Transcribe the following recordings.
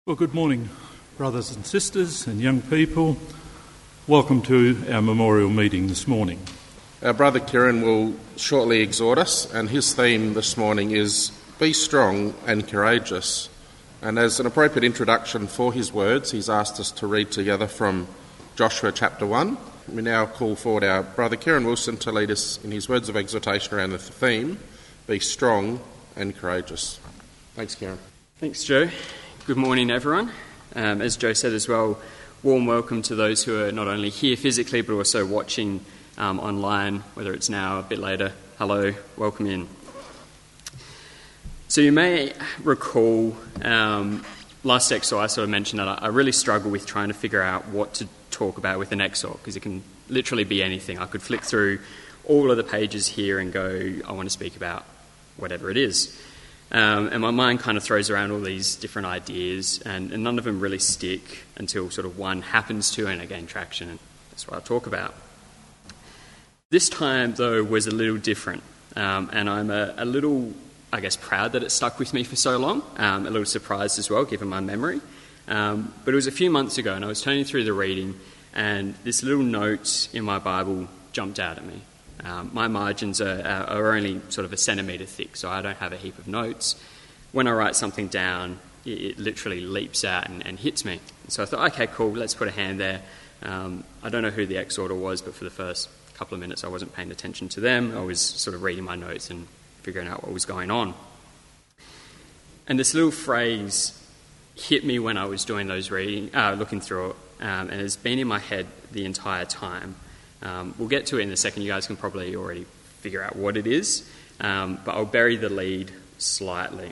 Well, good morning, brothers and sisters and young people. Welcome to our memorial meeting this morning. Our brother Kieran will shortly exhort us, and his theme this morning is Be Strong and Courageous. And as an appropriate introduction for his words, he's asked us to read together from Joshua chapter 1. We now call forward our brother Kieran Wilson to lead us in his words of exhortation around the theme, Be Strong and Courageous. Thanks, Kieran. Thanks, Joe. Good morning, everyone. As Joe said as well, warm welcome to those who are not only here physically but also watching online, whether it's now or a bit later. Hello, welcome in. So you may recall last exhort I sort of mentioned that I really struggle with trying to figure out what to talk about with an exhort, because it can literally be anything. I could flick through all of the pages here and go, I want to speak about whatever it is. And my mind kind of throws around all these different ideas, and none of them really stick until sort of one happens to and I gain traction, and that's what I'll talk about. This time, though, was a little different, and I'm a little, I guess, proud that it stuck with me for so long, a little surprised as well, given my memory. But it was a few months ago, and I was turning through the reading, and this little note in my Bible jumped out at me. My margins are only sort of a centimetre thick, so I don't have a heap of notes. When I write something down, it literally leaps out and hits me. So I thought, okay, cool, let's put a hand there. I don't know who the exhorter was, but for the first couple of minutes I wasn't paying attention to them. I was sort of reading my notes and figuring out what was going on. And this little phrase hit me when I was doing those looking through it, and it's been in my head the entire time. We'll get to it in a second. You guys can probably already figure out what it is, but I'll bury the lead slightly.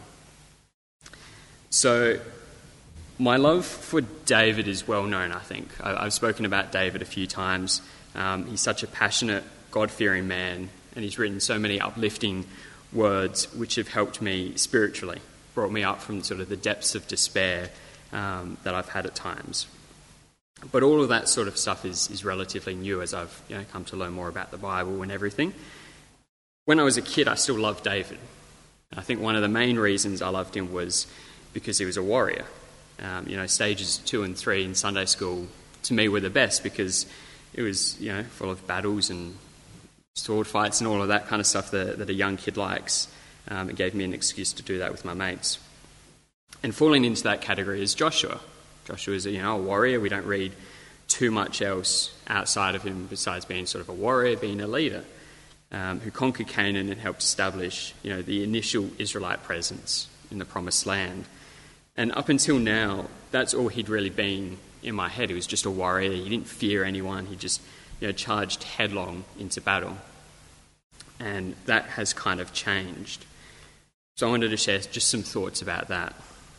So my love for David is well known, I think. I've spoken about David a few times. He's such a passionate, God-fearing man, and he's written so many uplifting words which have helped me spiritually, brought me up from sort of the depths of despair that I've had at times. But all of that sort of stuff is relatively new as I've come to learn more about the Bible and everything. When I was a kid, I still loved David. I think one of the main reasons I loved him was because he was a warrior. Stages 2 and 3 in Sunday school, to me, were the best because it was, full of battles and sword fights and all of that kind of stuff that a young kid likes. It gave me an excuse to do that with my mates. And falling into that category is Joshua. Joshua is a warrior. We don't read too much else outside of him besides being sort of a warrior, being a leader, who conquered Canaan and helped establish, the initial Israelite presence in the Promised Land. And up until now, that's all he'd really been in my head. He was just a warrior. He didn't fear anyone. He just, charged headlong into battle. And that has kind of changed. So I wanted to share just some thoughts about that.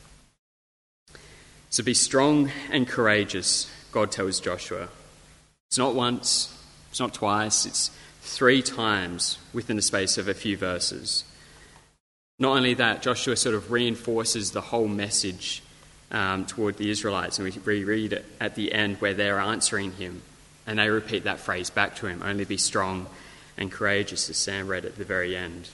So be strong and courageous, God tells Joshua. It's not once, it's not twice, it's 3 times within the space of a few verses. Not only that, Joshua sort of reinforces the whole message toward the Israelites, and we read it at the end where they're answering him, and they repeat that phrase back to him, only be strong and courageous, as Sam read at the very end.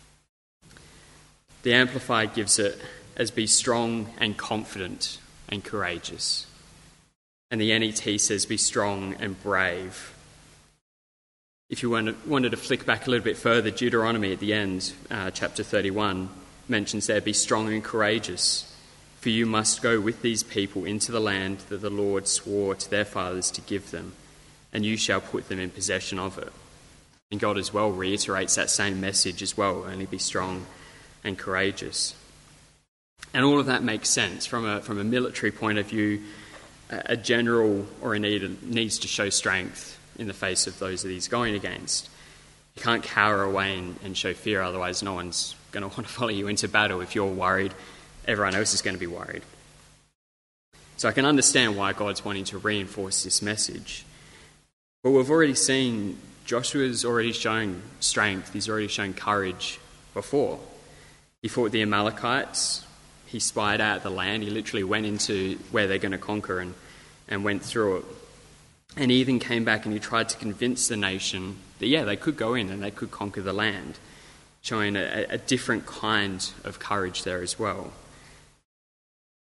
The Amplified gives it as be strong and confident and courageous. And the NET says be strong and brave. If you wanted to flick back a little bit further, Deuteronomy at the end, chapter 31, mentions there, be strong and courageous, for you must go with these people into the land that the Lord swore to their fathers to give them, and you shall put them in possession of it. And God as well reiterates that same message as well, only be strong and courageous. And all of that makes sense. From a military point of view, a general or a leader needs to show strength in the face of those that he's going against. You can't cower away and show fear, otherwise no one's going to want to follow you into battle. If you're worried, everyone else is going to be worried. So I can understand why God's wanting to reinforce this message. But we've already seen Joshua's already shown strength. He's already shown courage before. He fought the Amalekites. He spied out the land. He literally went into where they're going to conquer and went through it. And he even came back and he tried to convince the nation that, they could go in and they could conquer the land, showing a different kind of courage there as well.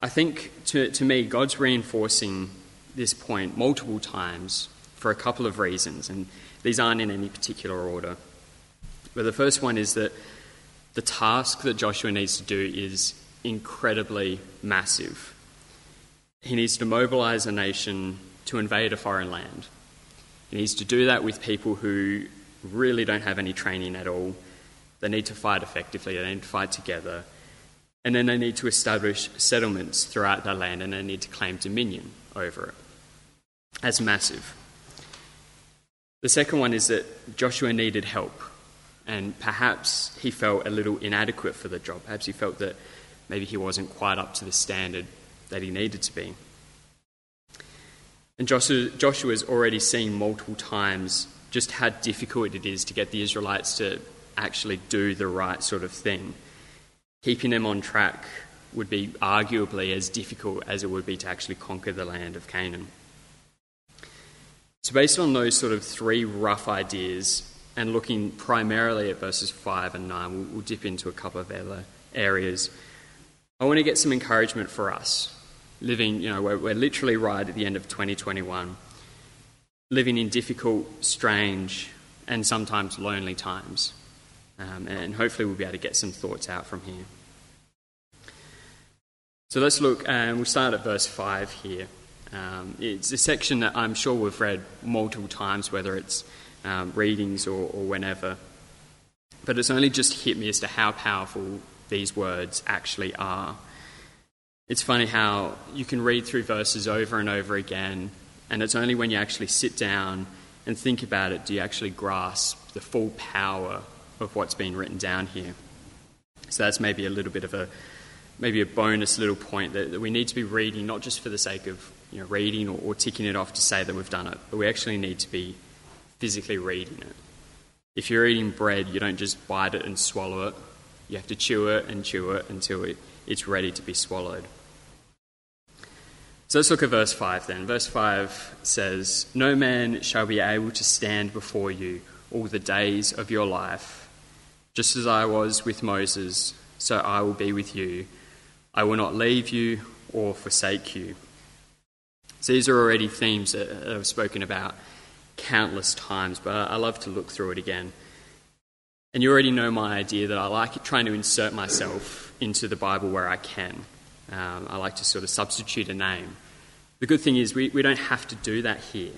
I think, to me, God's reinforcing this point multiple times for a couple of reasons, and these aren't in any particular order. But the first one is that the task that Joshua needs to do is incredibly massive. He needs to mobilize a nation to invade a foreign land. He needs to do that with people who really don't have any training at all. They need to fight effectively, they need to fight together. And then they need to establish settlements throughout that land, and they need to claim dominion over it. That's massive. The second one is that Joshua needed help, and perhaps he felt a little inadequate for the job. Perhaps he felt that maybe he wasn't quite up to the standard that he needed to be. And Joshua's already seen multiple times just how difficult it is to get the Israelites to actually do the right sort of thing. Keeping them on track would be arguably as difficult as it would be to actually conquer the land of Canaan. So based on those sort of three rough ideas, and looking primarily at verses 5 and 9, we'll dip into a couple of other areas. I want to get some encouragement for us, living, we're literally right at the end of 2021, living in difficult, strange, and sometimes lonely times. And hopefully we'll be able to get some thoughts out from here. So let's look, and we'll start at verse 5 here. It's a section that I'm sure we've read multiple times, whether it's readings or whenever. But it's only just hit me as to how powerful these words actually are. It's funny how you can read through verses over and over again, and it's only when you actually sit down and think about it do you actually grasp the full power of what's been written down here. So that's maybe a little bit of a bonus little point that we need to be reading, not just for the sake of reading or ticking it off to say that we've done it, but we actually need to be physically reading it. If you're eating bread, you don't just bite it and swallow it. You have to chew it until it's ready to be swallowed. So let's look at verse 5 then. Verse 5 says, "No man shall be able to stand before you all the days of your life. Just as I was with Moses, so I will be with you. I will not leave you or forsake you." So these are already themes that I've spoken about countless times, but I love to look through it again. And you already know my idea that I like trying to insert myself into the Bible where I can. I like to sort of substitute a name. The good thing is we don't have to do that here.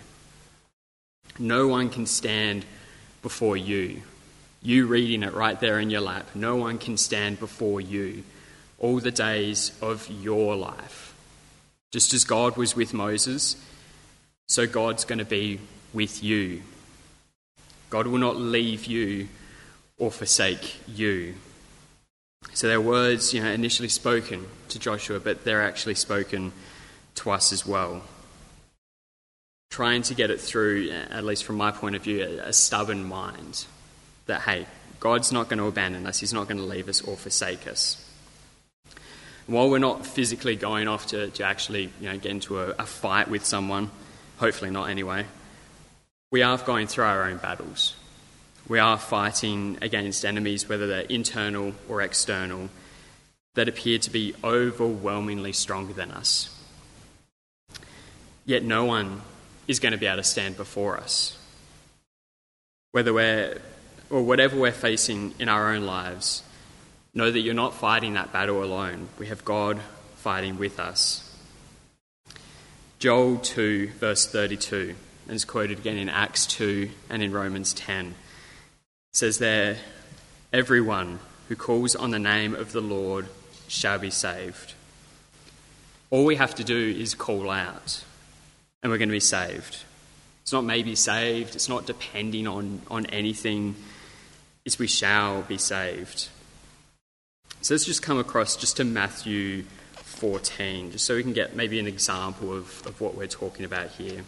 No one can stand before you. You reading it right there in your lap. No one can stand before you all the days of your life. Just as God was with Moses, so God's going to be with you. God will not leave you or forsake you. So they're words, initially spoken to Joshua, but they're actually spoken to us as well. Trying to get it through, at least from my point of view, a stubborn mind. That, hey, God's not going to abandon us. He's not going to leave us or forsake us. And while we're not physically going off to actually get into a fight with someone, hopefully not anyway, we are going through our own battles. We are fighting against enemies, whether they're internal or external, that appear to be overwhelmingly stronger than us. Yet no one is going to be able to stand before us. Whatever we're facing in our own lives, know that you're not fighting that battle alone. We have God fighting with us. Joel 2, verse 32, and it's quoted again in Acts 2 and in Romans 10, says there, "Everyone who calls on the name of the Lord shall be saved." All we have to do is call out, and we're going to be saved. It's not maybe saved, it's not depending on anything, it's we shall be saved. So let's just come across just to Matthew 14, just so we can get maybe an example of what we're talking about here.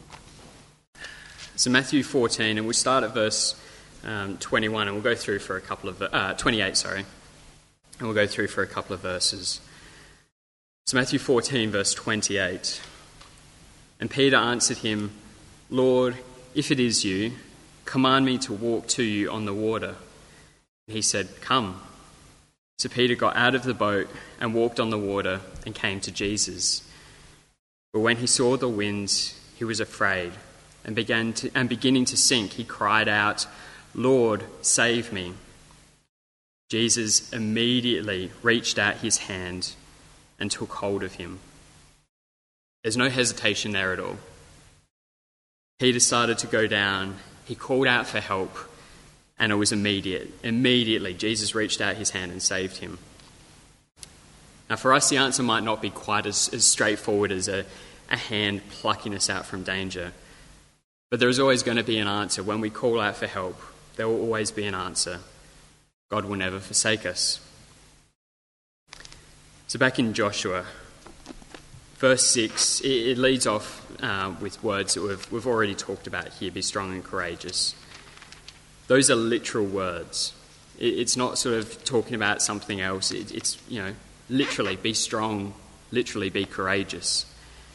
So Matthew 14, and we'll start at verse 21, and we'll go through for a couple of 28, and we'll go through for a couple of verses. So Matthew 14, verse 28. "And Peter answered him, 'Lord, if it is you, command me to walk to you on the water.' And he said, 'Come.' So Peter got out of the boat and walked on the water and came to Jesus. But when he saw the winds, he was afraid, and beginning to sink, he cried out, "Lord, save me." Jesus immediately reached out his hand and took hold of him. There's no hesitation there at all. Peter started to go down. He called out for help, and it was immediate. Immediately, Jesus reached out his hand and saved him. Now, for us, the answer might not be quite as straightforward as a hand plucking us out from danger. But there is always going to be an answer. When we call out for help, there will always be an answer. God will never forsake us. So back in Joshua, verse 6, it leads off with words that we've already talked about here, be strong and courageous. Those are literal words. It's not sort of talking about something else. It's literally be strong, literally be courageous.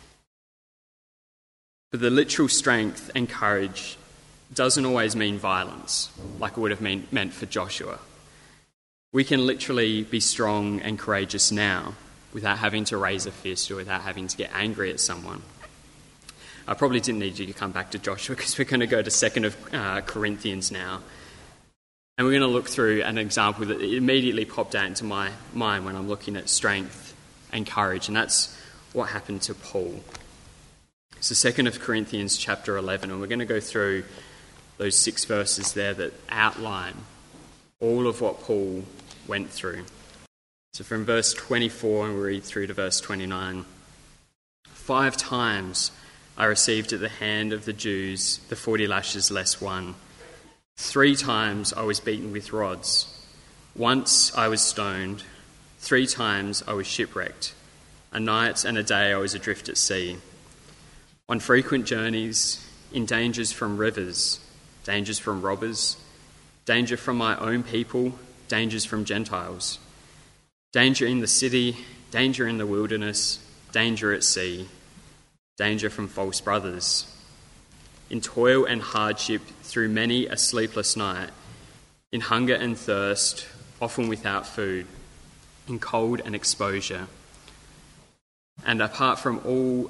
But the literal strength and courage doesn't always mean violence, like it would have meant for Joshua. We can literally be strong and courageous now without having to raise a fist or without having to get angry at someone. I probably didn't need you to come back to Joshua because we're going to go to 2 Corinthians now. And we're going to look through an example that immediately popped out into my mind when I'm looking at strength and courage, and that's what happened to Paul. So 2 Corinthians chapter 11, and we're going to go through those 6 verses there that outline all of what Paul went through. So from verse 24, and we read through to verse 29. 5 times I received at the hand of the Jews the 40 lashes less one. 3 times I was beaten with rods. Once I was stoned. 3 times I was shipwrecked. A night and a day I was adrift at sea. On frequent journeys, in dangers from rivers, dangers from robbers, danger from my own people, dangers from Gentiles, danger in the city, danger in the wilderness, danger at sea, danger from false brothers, in toil and hardship through many a sleepless night, in hunger and thirst, often without food, in cold and exposure. And apart from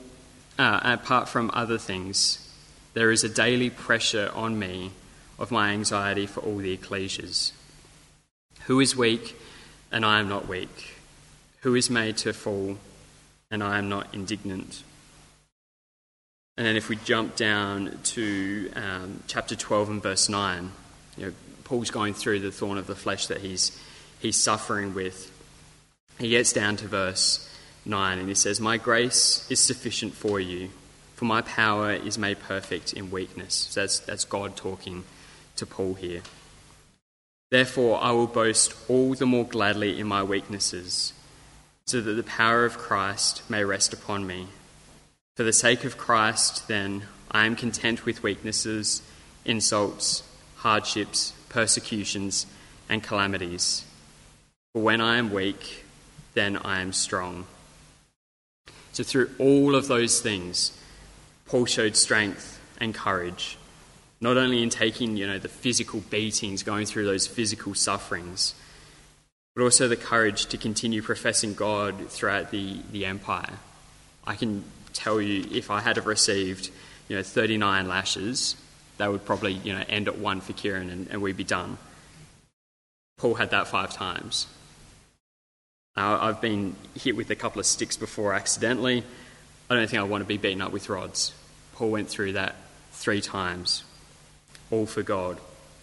other things, there is a daily pressure on me of my anxiety for all the ecclesias. Who is weak, and I am not weak? Who is made to fall, and I am not indignant? And then if we jump down to chapter 12 and verse 9, Paul's going through the thorn of the flesh that he's suffering with. He gets down to verse 9 and he says, "My grace is sufficient for you, for my power is made perfect in weakness." So that's God talking to Paul here. "Therefore I will boast all the more gladly in my weaknesses, so that the power of Christ may rest upon me. For the sake of Christ, then, I am content with weaknesses, insults, hardships, persecutions, and calamities. For when I am weak, then I am strong." So through all of those things, Paul showed strength and courage, not only in taking, the physical beatings, going through those physical sufferings, but also the courage to continue professing God throughout the empire. I can tell you, if I had have received, 39 lashes, that would probably, end at 1 for Kieran and we'd be done. Paul had that 5 times. I've been hit with a couple of sticks before accidentally. I don't think I want to be beaten up with rods. Paul went through that 3 times, all for God.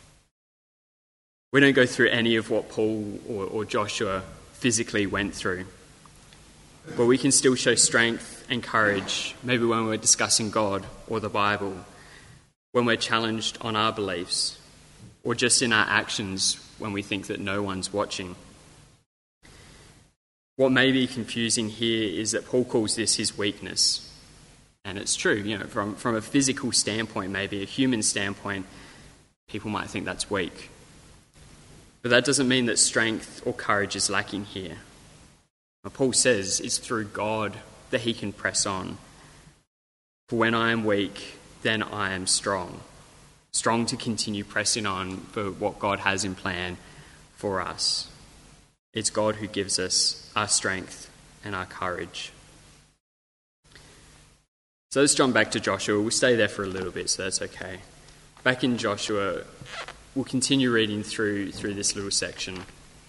We don't go through any of what Paul or Joshua physically went through, but we can still show strength and courage, maybe when we're discussing God or the Bible, when we're challenged on our beliefs, or just in our actions when we think that no one's watching. What may be confusing here is that Paul calls this his weakness. And it's true, from a physical standpoint, maybe a human standpoint, people might think that's weak. But that doesn't mean that strength or courage is lacking here. What Paul says it's through God that he can press on. For when I am weak, then I am strong. Strong to continue pressing on for what God has in plan for us. It's God who gives us our strength and our courage. So let's jump back to Joshua. We'll stay there for a little bit, so that's okay. Back in Joshua, we'll continue reading through this little section.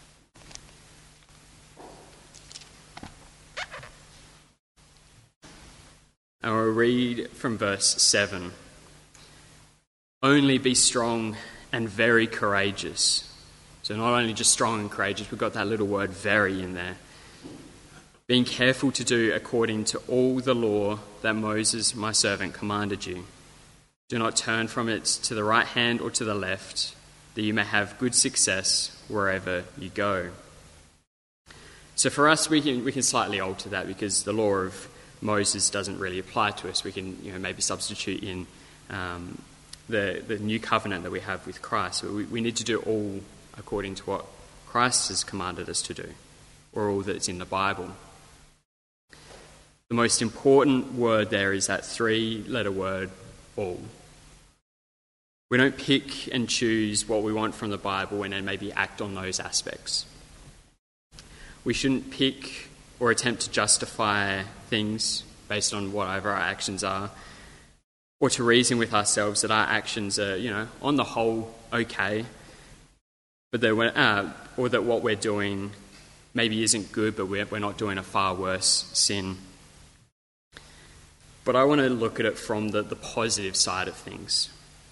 And we'll read from verse 7. Only be strong and very courageous. So not only just strong and courageous, we've got that little word very in there. Being careful to do according to all the law that Moses, my servant, commanded you. Do not turn from it to the right hand or to the left, that you may have good success wherever you go. So for us, we can slightly alter that because the law of Moses doesn't really apply to us. We can maybe substitute in the new covenant that we have with Christ. So we need to do all according to what Christ has commanded us to do, or all that's in the Bible. The most important word there is that 3-letter word, all. We don't pick and choose what we want from the Bible and then maybe act on those aspects. We shouldn't pick or attempt to justify things based on whatever our actions are, or to reason with ourselves that our actions are, on the whole, okay, but or that what we're doing maybe isn't good, but we're not doing a far worse sin. But I want to look at it from the positive side of things.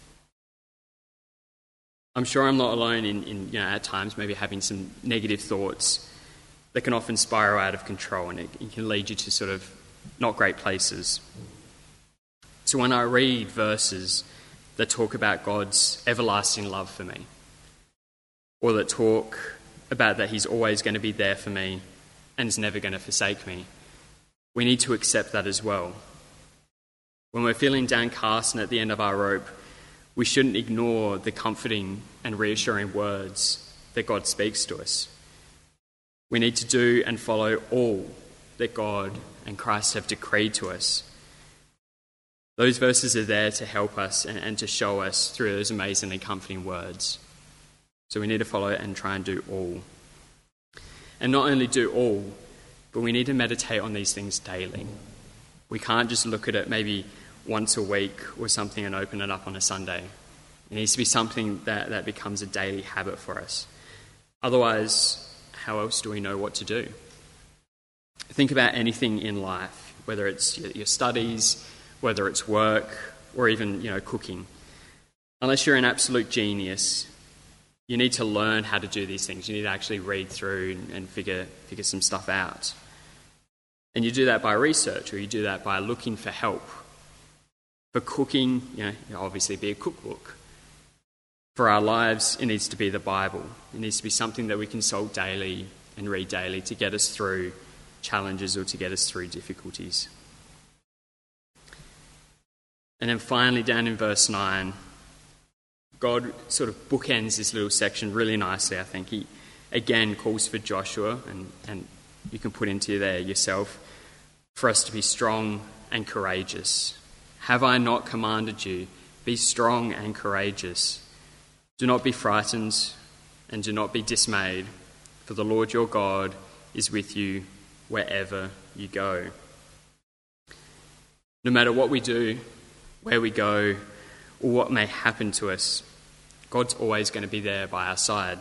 I'm sure I'm not alone in at times maybe having some negative thoughts that can often spiral out of control, and it can lead you to sort of not great places. So when I read verses that talk about God's everlasting love for me, or that talk about that he's always going to be there for me and is never going to forsake me, we need to accept that as well. When we're feeling downcast and at the end of our rope, we shouldn't ignore the comforting and reassuring words that God speaks to us. We need to do and follow all that God and Christ have decreed to us. Those verses are there to help us and to show us through those amazingly comforting words. So we need to follow it and try and do all. And not only do all, but we need to meditate on these things daily. We can't just look at it maybe once a week or something and open it up on a Sunday. It needs to be something that becomes a daily habit for us. Otherwise, how else do we know what to do? Think about anything in life, whether it's your studies, whether it's work, or even cooking. Unless you're an absolute genius, you need to learn how to do these things. You need to actually read through and figure some stuff out. And you do that by research, or you do that by looking for help. For cooking, obviously be a cookbook. For our lives, it needs to be the Bible. It needs to be something that we consult daily and read daily to get us through challenges or to get us through difficulties. And then finally, down in verse 9, God sort of bookends this little section really nicely, I think. He again calls for Joshua, and you can put into there yourself, for us to be strong and courageous. Have I not commanded you? Be strong and courageous. Do not be frightened and do not be dismayed, for the Lord your God is with you wherever you go. No matter what we do, where we go, or what may happen to us, God's always going to be there by our side.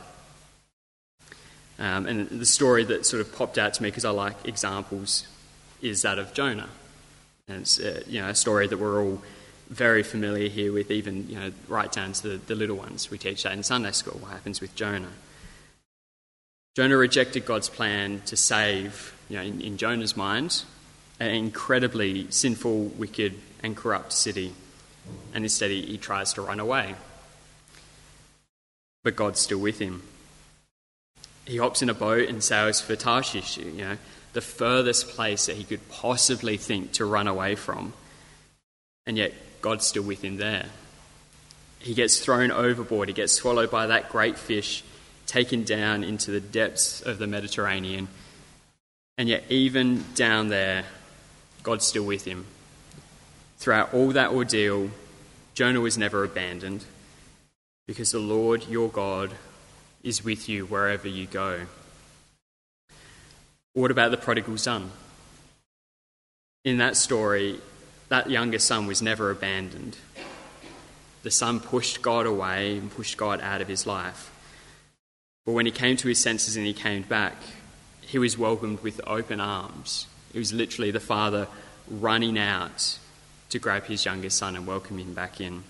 And the story that sort of popped out to me, because I like examples, is that of Jonah. And it's a story that we're all very familiar here with, even right down to the little ones. We teach that in Sunday school, what happens with Jonah. Jonah rejected God's plan to save, in Jonah's mind, an incredibly sinful, wicked and corrupt city. And instead he tries to run away. But God's still with him. He hops in a boat and sails for Tarshish, the furthest place that he could possibly think to run away from. And yet God's still with him there. He gets thrown overboard. He gets swallowed by that great fish, taken down into the depths of the Mediterranean. And yet even down there, God's still with him. Throughout all that ordeal, Jonah was never abandoned, because the Lord your God is with you wherever you go. What about the prodigal son? In that story, that younger son was never abandoned. The son pushed God away and pushed God out of his life. But when he came to his senses and he came back, he was welcomed with open arms. It was literally the father running out to grab his younger son and welcome him back in.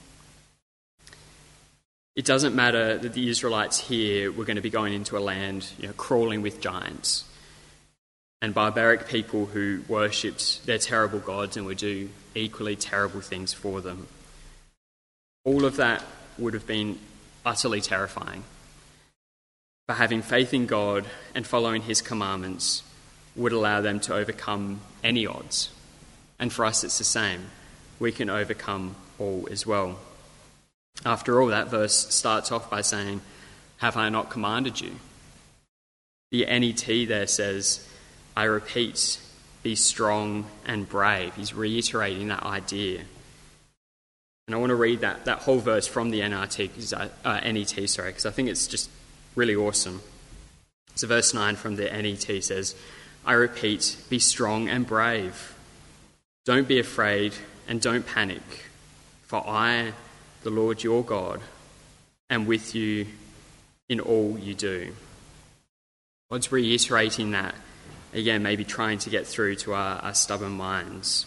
It doesn't matter that the Israelites here were going to be going into a land, crawling with giants and barbaric people who worshipped their terrible gods and would do equally terrible things for them. All of that would have been utterly terrifying. But having faith in God and following his commandments would allow them to overcome any odds. And for us it's the same. We can overcome all as well. After all, that verse starts off by saying, "Have I not commanded you?" The NET there says, "I repeat, be strong and brave." He's reiterating that idea. And I want to read that whole verse from the NET, because I think it's just really awesome. So verse 9 from the NET says, "I repeat, be strong and brave. Don't be afraid and don't panic, for I, the Lord your God, am with you in all you do." God's reiterating that, again, maybe trying to get through to our stubborn minds.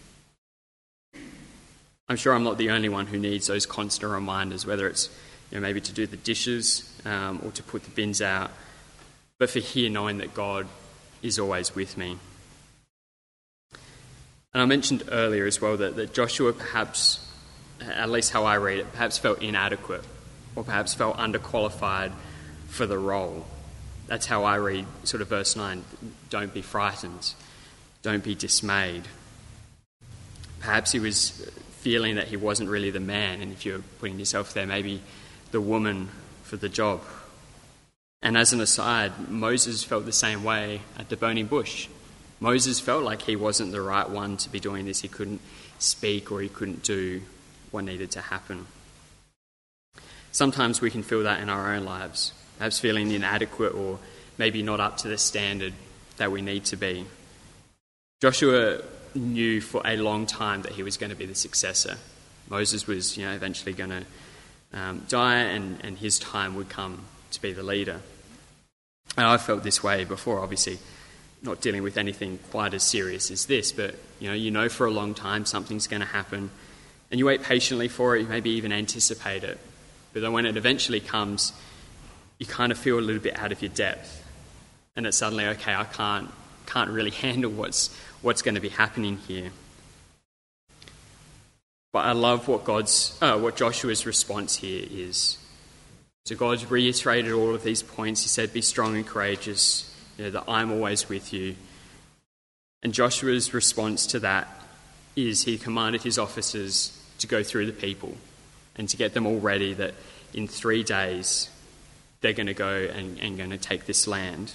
I'm sure I'm not the only one who needs those constant reminders, whether it's maybe to do the dishes or to put the bins out, but for here, knowing that God is always with me. And I mentioned earlier as well that Joshua perhaps, at least how I read it, perhaps felt inadequate or perhaps felt underqualified for the role. That's how I read sort of verse 9. Don't be frightened. Don't be dismayed. Perhaps he was feeling that he wasn't really the man, and if you're putting yourself there, maybe the woman for the job. And as an aside, Moses felt the same way at the burning bush. Moses felt like he wasn't the right one to be doing this. He couldn't speak or he couldn't do what needed to happen. Sometimes we can feel that in our own lives, perhaps feeling inadequate or maybe not up to the standard that we need to be. Joshua knew for a long time that he was going to be the successor. Moses was, eventually going to die, and his time would come to be the leader. And I felt this way before, obviously not dealing with anything quite as serious as this, but for a long time something's going to happen, and you wait patiently for it, you maybe even anticipate it, but then when it eventually comes, you kind of feel a little bit out of your depth, and it's suddenly, okay, I can't really handle what's going to be happening here. But I love what Joshua's response here is. So God's reiterated all of these points. He said, "Be strong and courageous, that I'm always with you." And Joshua's response to that is he commanded his officers to go through the people and to get them all ready that in 3 days they're going to go and going to take this land.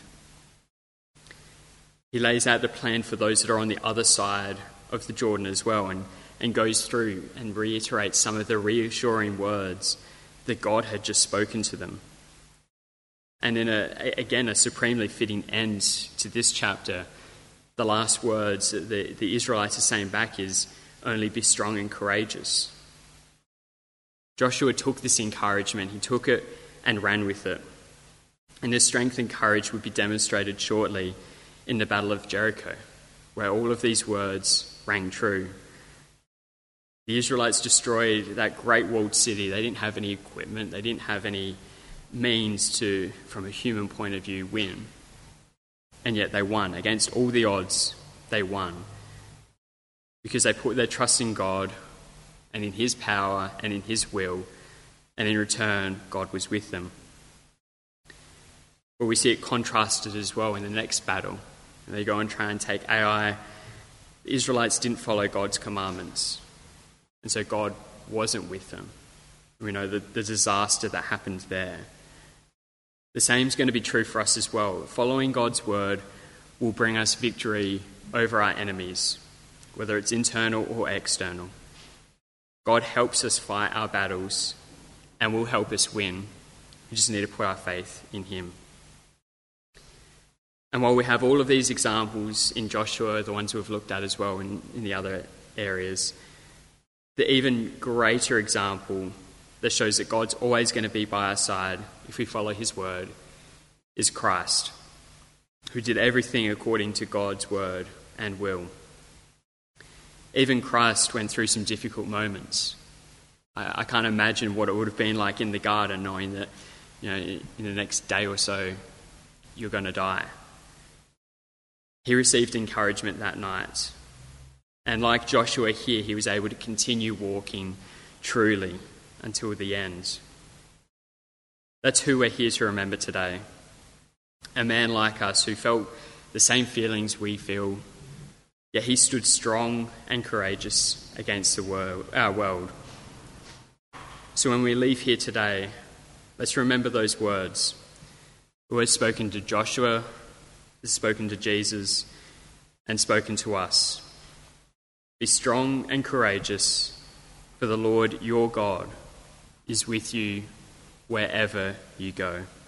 He lays out the plan for those that are on the other side of the Jordan as well, and goes through and reiterates some of the reassuring words that God had just spoken to them. And in a supremely fitting end to this chapter, the last words that the Israelites are saying back is, "Only be strong and courageous." Joshua took this encouragement, he took it and ran with it. And this strength and courage would be demonstrated shortly in the Battle of Jericho, where all of these words rang true. The Israelites destroyed that great walled city. They didn't have any equipment. They didn't have any means to, from a human point of view, win. And yet they won. Against all the odds, they won. Because they put their trust in God and in his power and in his will. And in return, God was with them. But we see it contrasted as well in the next battle. And they go and try and take Ai. The Israelites didn't follow God's commandments. And so God wasn't with them. We know the disaster that happened there. The same is going to be true for us as well. Following God's word will bring us victory over our enemies, whether it's internal or external. God helps us fight our battles and will help us win. We just need to put our faith in him. And while we have all of these examples in Joshua, the ones we've looked at as well in the other areas, the even greater example that shows that God's always going to be by our side if we follow his word is Christ, who did everything according to God's word and will. Even Christ went through some difficult moments. I can't imagine what it would have been like in the garden, knowing that, in the next day or so, you're going to die. He received encouragement that night. And like Joshua here, he was able to continue walking truly until the end. That's who we're here to remember today. A man like us who felt the same feelings we feel, yet he stood strong and courageous against our world. So when we leave here today, let's remember those words. The words spoken to Joshua, spoken to Jesus, and spoken to us. Be strong and courageous, for the Lord your God is with you wherever you go.